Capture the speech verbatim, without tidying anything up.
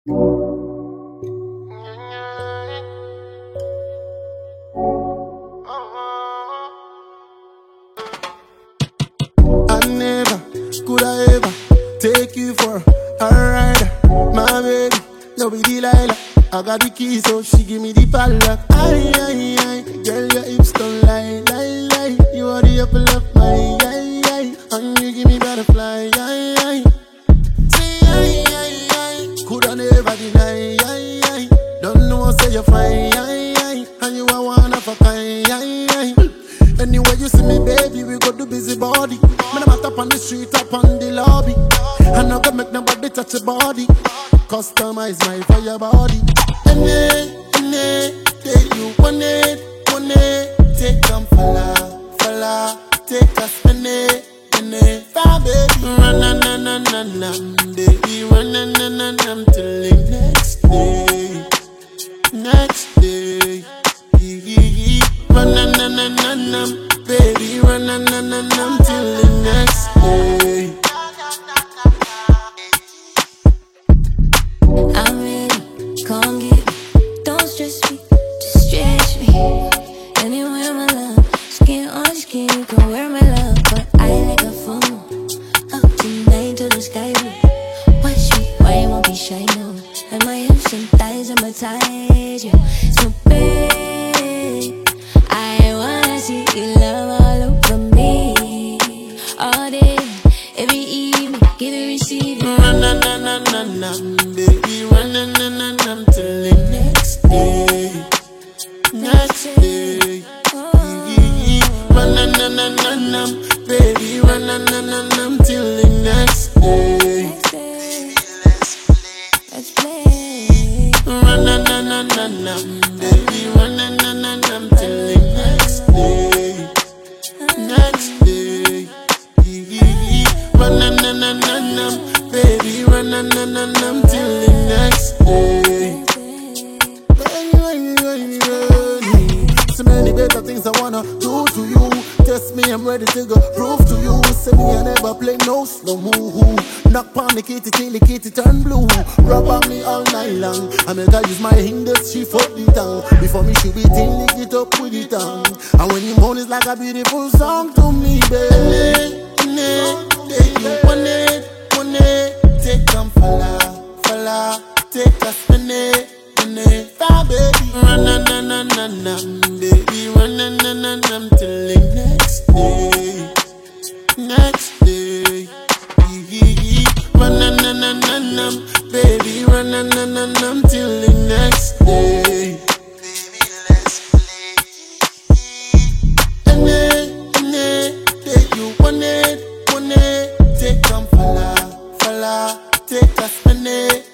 never could I ever take you for a ride, my baby. No be Delilah, I got the key, so she give me the padlock. Aye, aye, aye, girl, your hips don't lie, lie, lie. You are the apple of my eye, eye, and you give me butterfly, aye, aye. Say aye, aye, aye, could I never deny, aye, aye. Don't know, say you're fine, aye, aye, and you are one of a kind, aye, aye. Anywhere you see me, baby, we go do busy body. Man, I'm up on the street, up on the lobby. I'm not gonna make nobody touch your body. Customize my fire body. Any, any, take you one it, one it. Take them fella, fella. Take us any, any. Fire baby, run, na, na, na, na, na. Baby, run, na, na, na, na. Till the next day, next day. Run, na, na, na, na, na. Baby, run, na, na, na, na. Till the next day. I'm ready, come get me. Don't stress me, just stretch me. Anywhere, my love, skin on skin, you can wear my love. But I like a phone, up tonight to the sky blue. Watch me, why you won't be shy now? And my hips and thighs and my thighs, yeah. So babe, I wanna see you love all over me. All day, every evening, give and receive it. Run, na, na, na, na, na. Baby, run, na, na, na, na. Till the next day, next day. Run, na, na, na, na, na. Baby, run, na, na, na, na. Till the next day. Let's play. Run, na, na, na, na, na. Baby, run, na, na, na, na. Till the next day, next day. Run, na, na, na, na, na. Baby, run, na, na, na, na. Till the next day. So many better things I wanna do to you. Test me, I'm ready to go. Prove to you. Say me, I never play no slow move. Knock on the kitty till the kitty turn blue. Rub on me all night long. I make her use my fingers, she fuck the tongue. Before me, she be till lick it up with the tongue. And when you moan, it's like a beautiful song to me, baby. Take you one it, one it. Take them fella, fella. Take us one it. Fire baby, run na na na na na, baby, run na na na na till the next day, next day. Run na na na na na, baby, run na na na na till the next day. Baby, let's play. Any, any, take you one it, one it. Take them fella, fella. Take us one it.